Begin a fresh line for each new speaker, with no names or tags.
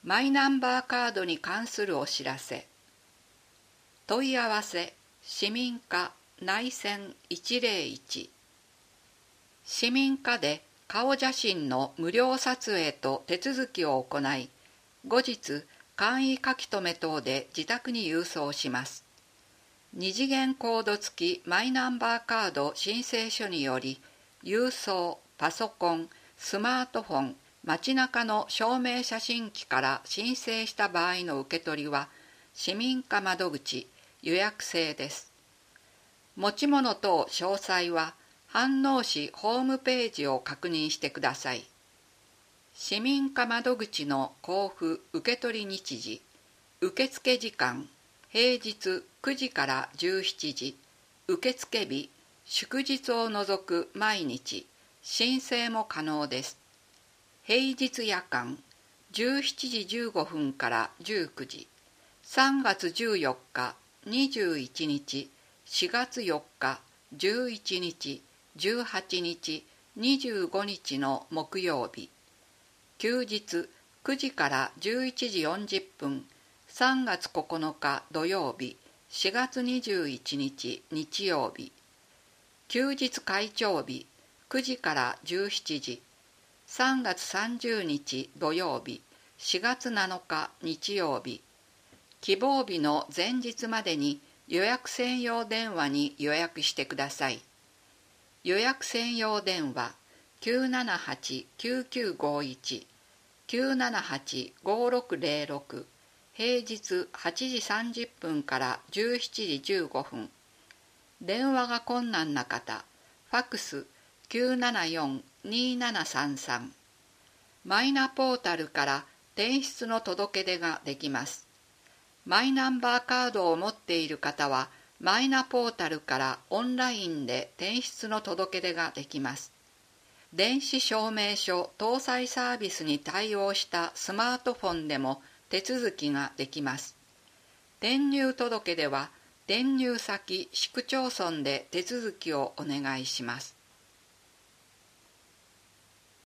マイナンバーカードに関するお知らせ。問い合わせ市民課内線101。市民課で顔写真の無料撮影と手続きを行い、後日簡易書き留め等で自宅に郵送します。二次元コード付きマイナンバーカード申請書により、郵送、パソコン、スマートフォン、街中の証明写真機から申請した場合の受け取りは、市民課窓口予約制です。持ち物等詳細は、飯能市ホームページを確認してください。市民課窓口の交付受取日時、受付時間、平日9時から17時、受付日、祝日を除く毎日、申請も可能です。平日夜間、17時15分から19時、3月14日、21日、4月4日、11日、18日、25日の木曜日、休日9時から11時40分、3月9日土曜日、4月21日日曜日、休日開帳日9時から17時、3月30日土曜日、4月7日日曜日、希望日の前日までに予約専用電話に予約してください。予約専用電話 978-9951 978-5606、平日8時30分から17時15分。電話が困難な方、ファクス 974-2733。マイナポータルから転出の届け出ができます。マイナンバーカードを持っている方は、マイナポータルからオンラインで転出の届け出ができます。電子証明書搭載サービスに対応したスマートフォンでも手続きができます。転入届では、転入先市区町村で手続きをお願いします。